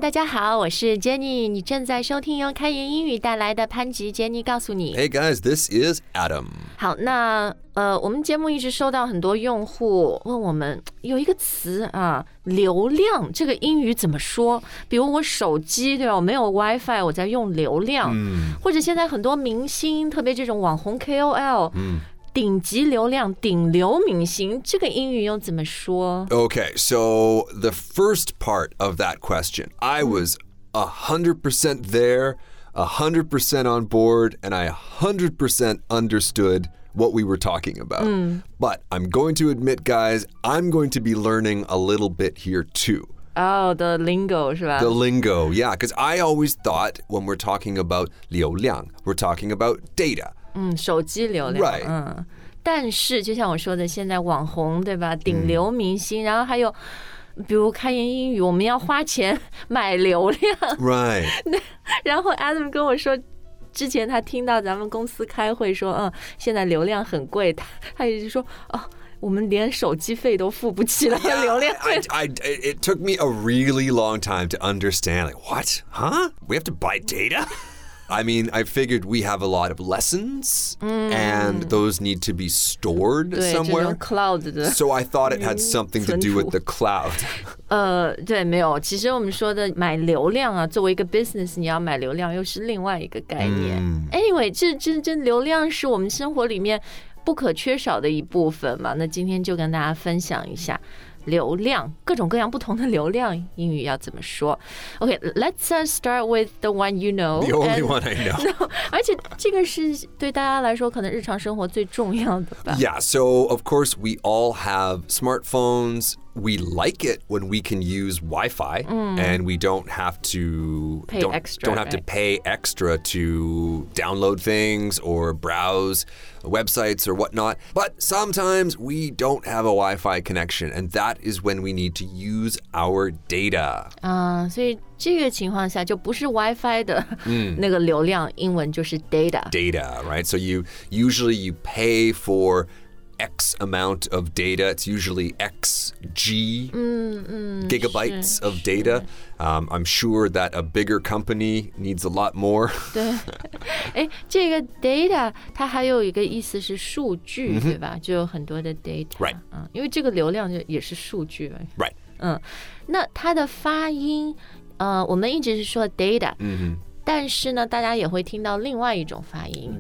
大家好，我是 Jenny， 你正在收听由开言英语带来的潘吉 Jenny 告诉你。 Hey guys, this is Adam. 好，那我们节目一直收到很多用户问我们有一个词啊，流量这个英语怎么说？比如我手机对吧，我没有 WiFi， 我在用流量，或者现在很多明星，特别这种网红 KOL，顶级流量、顶流明星，这个英语又怎么说？ Okay, so the first part of that question, I was 100% there, 100% on board, and I 100% understood what we were talking about. But I'm going to admit, guys, I'm going to be learning a little bit here too. Oh, the lingo 是吧？ The lingo, yeah, because I always thought when we're talking about 流量, we're talking about data. 手机流量 Right. 但是就像我说的，现在网红对吧，顶流明星，然后还有比如开言英语，我们要花钱买流量。 Right. 然后 Adam 跟我说，之前他听到咱们公司开会说，现在流量很贵，他也就说，我们连手机费都付不起了，流量费。 It took me a really long time to understand. Like, what? Huh? We have to buy data? I mean, I figured we have a lot of lessons, and those need to be stored 对 somewhere. 这种 cloud 的 So I thought it had something to do with the cloud. 对，没有。其实我们说的买流量啊，作为一个 business， 你要买流量又是另外一个概念。Anyway， 这流量是我们生活里面不可缺少的一部分嘛。那今天就跟大家分享一下流量，各种各样不同的流量，英语要怎么说 ？Okay, let's start with the one you know. The only one I know. 而且这个是对大家来说可能日常生活最重要的吧。 Yeah, so of course we all have smartphones. We like it when we can use Wi-Fi and we don't have to pay extra, don't have to pay extra to download things or browse websites or whatnot. But sometimes we don't have a Wi-Fi connection, and that is when we need to use our data. 所以这个情况下就不是 WiFi 的那个流量，英文就是 data. Data, right? So you pay for X amount of data. It's usually XG gigabytes of data. I'm sure that a bigger company needs a lot more. 对，这个 data 它还有一个意思是数据，对吧？就有很多的 data， Right. 因为这个流量也是数据 Right. 那它的发音，我们一直是说 data，但是呢，大家也会听到另外一种发音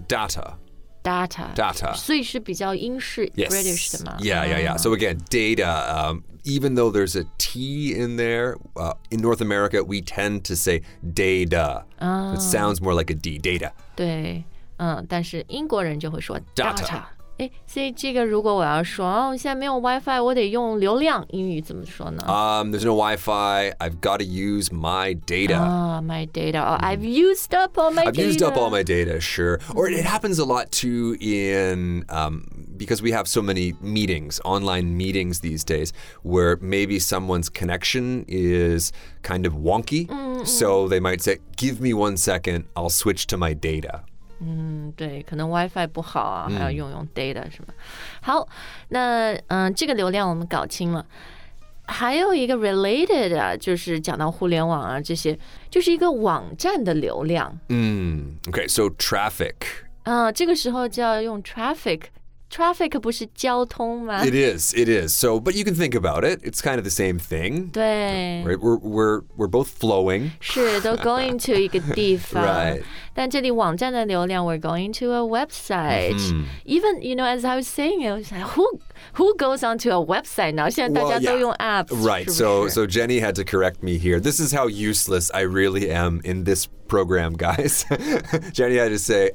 Data. 所以是比较英式 Yes. British 的嘛。 Yeah. So again, data, even though there's a T in there, in North America, we tend to say data. It sounds more like a D, data. 对，但是英国人就会说 Data 所以这个如果我要说现在没有 WiFi， 我得用流量，英语怎么说呢 ？There's no Wi-Fi. I've got to use my data. My data. I've used up all my data. I've used up all my data, sure. Or it happens a lot too in because we have so many meetings, online meetings these days, where maybe someone's connection is kind of wonky. So they might say, "Give me 1 second. I'll switch to my data." 对，可能 WiFi 不好啊，还要用 data 是吧？好，那这个流量我们搞清了。还有一个 related 啊，就是讲到互联网啊这些，就是一个网站的流量。 Okay, so traffic. 这个时候就要用 traffic。Traffic 不是交通吗？ It is. So, but you can think about it. It's kind of the same thing. 对 Right? We're both flowing. 是都 going to 一个地方 Right. 但这里网站的流量 we're going to a website. Even, as I was saying, I was like, who goes onto a website now? 现在大家都用 apps. Right. 是不是 So Jenny had to correct me here. This is how useless I really am in this program, guys. Jenny had to say,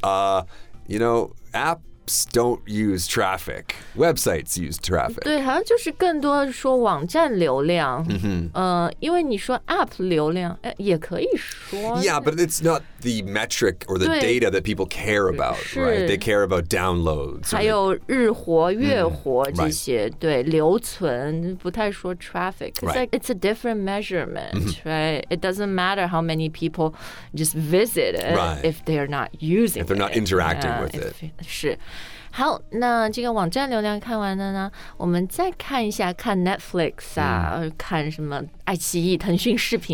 apps don't use traffic. Websites use traffic. 对，好像就是更多说网站流量。因为你说 app 流量，也可以说。 Yeah, but it's not the metric or the 对 data that people care about, 是 right? They care about downloads. 还有日活、月活这些，对，留存不太说 traffic. It's Right. like it's a different measurement, right? It doesn't matter how many people just visit it Right. if they're not using If they're not it. interacting Yeah, with it. 是。好，那这个网站流量看完了呢，我们再看一下看 Netflix 啊，看什么爱奇艺、腾讯视频，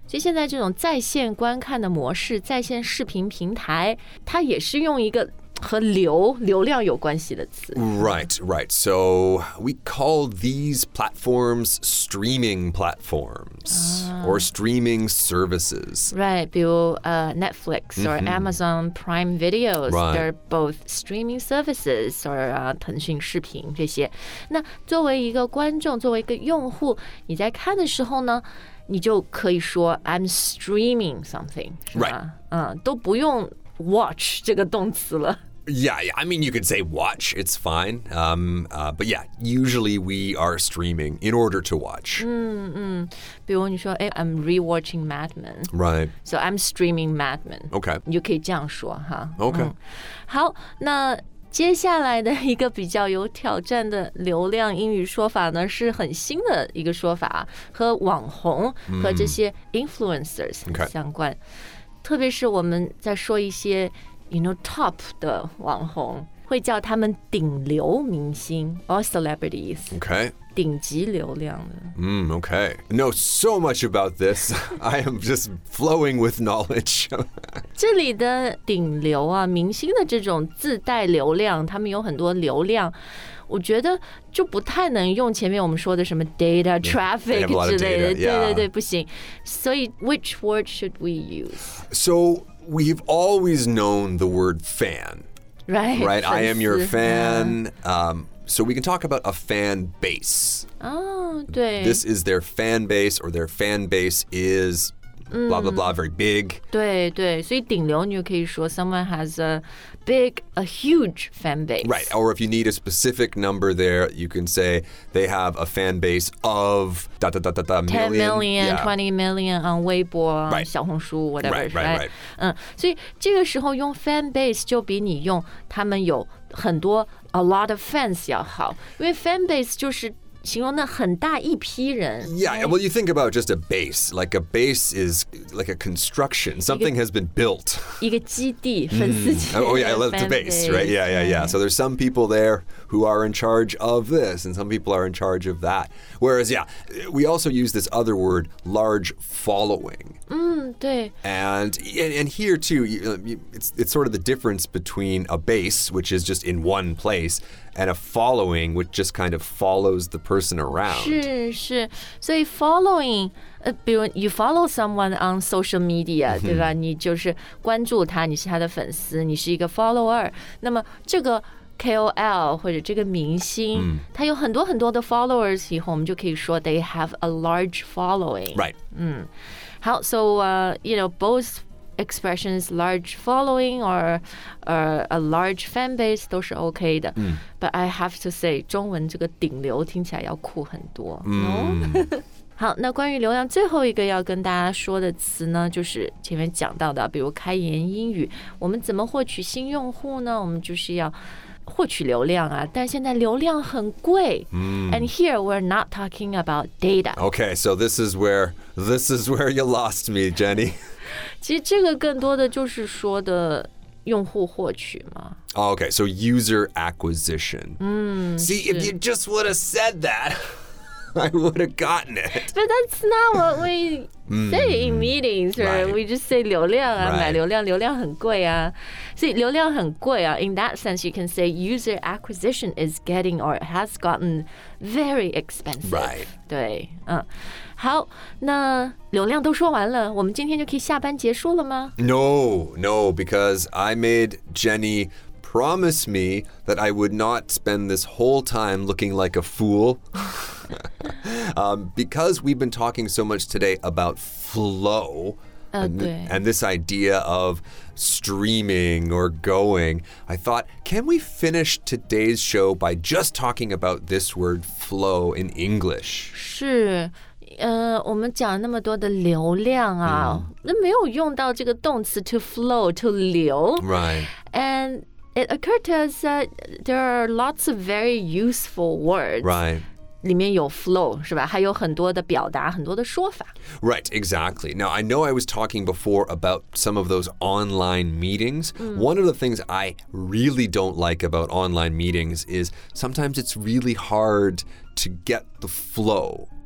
所以现在这种在线观看的模式，在线视频平台，它也是用一个和流量有关系的词。 Right. So we call these platforms streaming platforms or streaming services. Right, 比如Netflix or Amazon Prime Videos, they're both streaming services or 腾讯视频这些。那作为一个观众，作为一个用户，你在看的时候呢，你就可以说 I'm streaming something, 是吧？都不用 watch 这个动词了。 Yeah, I mean, you could say watch, it's fine. But yeah, usually we are streaming in order to watch. 比如你说I'm rewatching Mad Men. Right. So I'm streaming Mad Men. Okay. 你就可以这样说哈。 Okay. 好，那接下来的一个比较有挑战的流量英语说法呢，是很新的一个说法，和网红和这些 influencers 相关。特别是我们在说一些top 的网红，会叫他们顶流明星 or celebrities. Okay. 顶级流量的。 Okay. Know so much about this. I am just flowing with knowledge. 这里的顶流啊，明星的这种自带流量，他们有很多流量，我觉得就不太能用前面我们说的什么 data, traffic 之类的。对，不行。所以 which word should we use? So we've always known the word fan. Right. I am your fan. So we can talk about a fan base. 对。 This is their fan base, or their fan base is blah, blah, blah, very big. 对，所以顶流你就可以说 someone has a huge fan base. Right. Or if you need a specific number there, you can say they have a fan base of million. 10 million, yeah. 20 million on 微博、小红书 whatever. Right. 所以这个时候用 fan base 就比你用他们有很多 a lot of fans 要好，因为 fan base 就是形容那很大一批人。 Yeah, well, you think about just a base. Like a base is like a construction. Something has been built. 一个基地，粉丝基地。 Oh, yeah, it's a base, right? Yeah. So there's some people there who are in charge of this, and some people are in charge of that. Whereas, yeah, we also use this other word, large following. 对。 And here, too, it's sort of the difference between a base, which is just in one place, and a following, which just kind of follows the person around. 是，所以 following，比如 you follow someone on social media， 对吧？你就是关注他，你是他的粉丝，你是一个 follower。那么这个 KOL 或者这个明星，他有很多很多的 followers， 以后我们就可以说 they have a large following. Right. 好 ，so both expressions large following or a large fan base 都是 OK 的。But I have to say， 中文这个顶流听起来要酷很多。好，那关于流量最后一个要跟大家说的词呢，就是前面讲到的，比如开言英语，我们怎么获取新用户呢？我们就是要获取流量啊，但现在流量很贵。And here we're not talking about data. Okay, so this is where you lost me, Jenny. 其实这个更多的就是说的用户获取嘛。 Okay, so user acquisition. See, if you just would have said that, I would have gotten it. But that's not what we say in meetings, right? We just say 流量啊，买流量，流量很贵啊。所以流量很贵啊。In that sense, you can say user acquisition is getting or has gotten very expensive. Right. 对，好，那流量都说完了，我们今天就可以下班结束了吗？ No, because I made Jenny promise me that I would not spend this whole time looking like a fool. Because we've been talking so much today about flow and this idea of streaming or going, I thought, can we finish today's show by just talking about this word flow in English? 是。我们讲那么多的流量啊，那没有用到这个动词 to flow to 流。 Right. And it occurred to us that there are lots of very useful words. Right. 里面有 flow 是吧？还有很多的表达，很多的说法。 Right, exactly. Now, I know I was talking before about some of those online meetings. One of the things I really don't like about online meetings is sometimes it's really hard to get the flow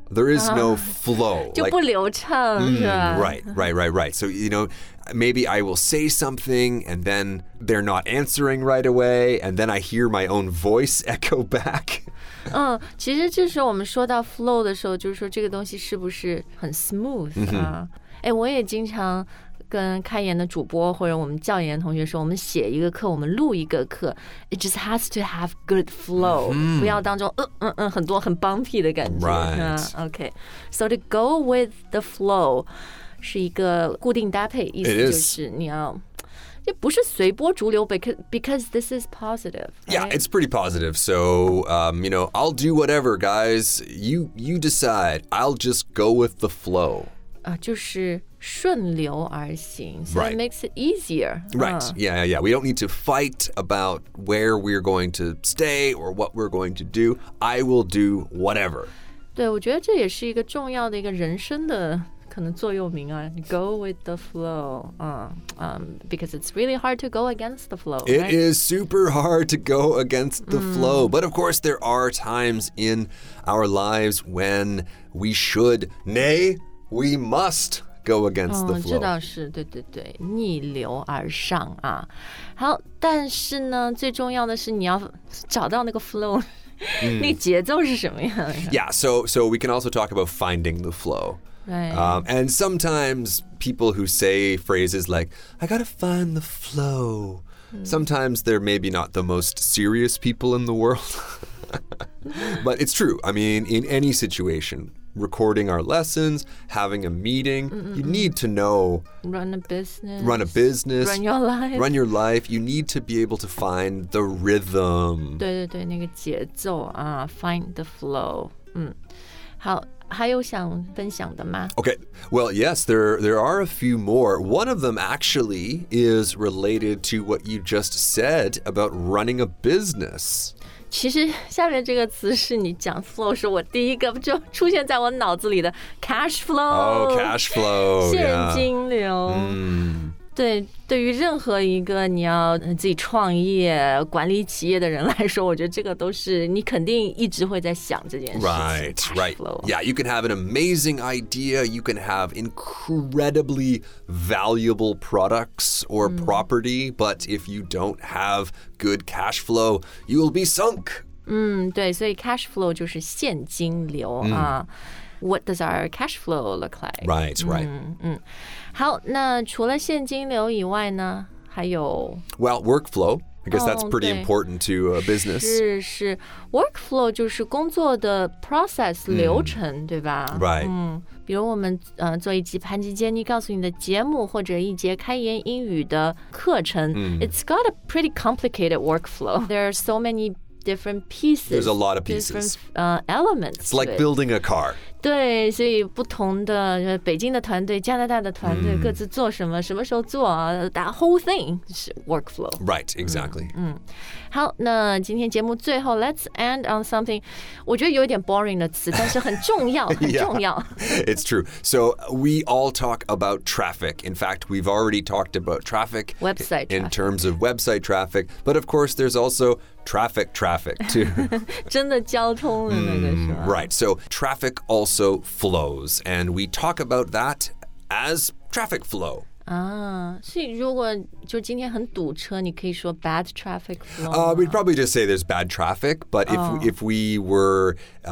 There is no flow. 就不流畅，是吧？ Right. So, maybe I will say something and then they're not answering right away, and then I hear my own voice echo back. 其实这时候我们说到 flow 的时候，就是说这个东西是不是很 smooth 啊？我也经常跟开研的主播或者我们教研的同学说，我们写一个课，我们录一个课 ，it just has to have good flow，不要当中很多很 bumpy 的感觉。 Right. OK，so to go with the flow 是一个固定搭配，意思就是你要。这不是随波逐流 because this is positive. Right? Yeah, it's pretty positive. So, I'll do whatever, guys. You decide. I'll just go with the flow. 就是顺流而行, so Right. it makes it easier. Right. Yeah. We don't need to fight about where we're going to stay or what we're going to do. I will do whatever. 对，我觉得这也是一个重要的一个人生的可能座右铭啊 ，Go with the flow. Because it's really hard to go against the flow. It right? is super hard to go against the flow. But of course, there are times in our lives when we should, nay, we must go against the 这 flow. 倒是，对，逆流而上啊。好，但是呢，最重要的是你要找到那个 flow，那个节奏是什么样的？ Yeah, so we can also talk about finding the flow. Right. And sometimes people who say phrases like, I gotta find the flow. Sometimes they're maybe not the most serious people in the world. But it's true. I mean, in any situation, recording our lessons, having a meeting, you need to know. Run a business. Run your life. Run your life. You need to be able to find the rhythm. 对，那个节奏啊 ，find the flow。好。还有想分享的吗？ Okay, well, yes, there are a few more. One of them actually is related to what you just said about running a business. 其实下面这个词是你讲 flow 是我第一个就出现在我脑子里的 cash flow。 Oh, cash flow. 现金流。对于任何一个你要自己创业、管理企业的人来说，我觉得这个都是你肯定一直会在想这件事情。 Right. Cash flow. Yeah, you can have an amazing idea. You can have incredibly valuable products or property, but if you don't have good cash flow, you will be sunk. 对，所以 cash flow 就是现金流啊。What does our cash flow look like? Right. 好，那除了现金流以外呢，还有 Well, workflow. I guess that's pretty 对 important to a business. 是 workflow 就是工作的 process 流程，对吧 Right. 比如我们做一集盘吉杰尼告诉你的节目，或者一节开言英语的课程，It's got a pretty complicated workflow. There are so many different pieces. There's a lot of pieces. Different elements. It's like building a car. 对，所以不同的北京的团队、加拿大的团队各自做什么，什么时候做啊 ？That whole thing 是 workflow. Right, exactly. 好，那今天节目最后 ，Let's end on something， 我觉得有一点 boring 的词，但是很重要，很重要。 It's true. So we all talk about traffic. In fact, we've already talked about traffic. Website in traffic. terms of website traffic. But of course, there's also traffic too. 真的交通的那个是吧 Right. So traffic also flows. And we talk about that as traffic flow. 所以如果就今天很堵车，你可以说 bad traffic flow。 We'd probably just say there's bad traffic. But if we were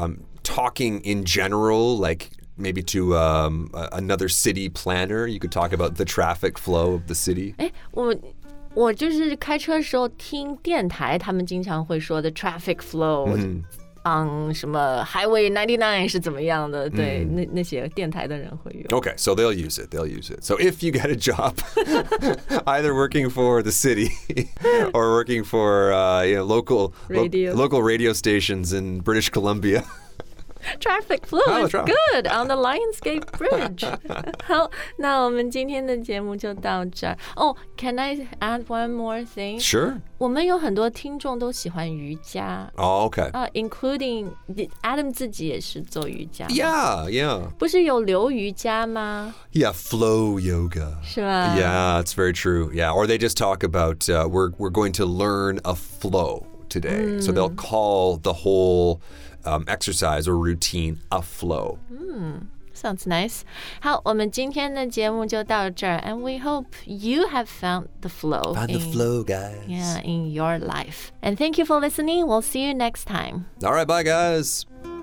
talking in general, like maybe to another city planner, you could talk about the traffic flow of the city. 我就是开车的时候听电台，他们经常会说的 traffic flow。什么 Highway 99是怎么样的？对，那些电台的人会用。 Okay, so they'll use it. So if you get a job, either working for the city or working for local radio stations in British Columbia. Traffic flow is good on the Lionsgate Bridge. 好，那我们今天的节目就到这儿。Can I add one more thing? Sure. 我们有很多听众都喜欢瑜伽。 Oh, okay. Including Adam 自己也是做瑜伽。 Yeah. 不是有流瑜伽吗？ Yeah, flow yoga. 是吧 Yeah, it's very true. Yeah, or they just talk about we're going to learn a flow today. So they'll call the whole exercise or routine a flow. Sounds nice. 好，我们今天的节目就到这儿 and we hope you have found the flow. Find the flow, guys. Yeah, in your life. And thank you for listening. We'll see you next time. All right, bye, guys.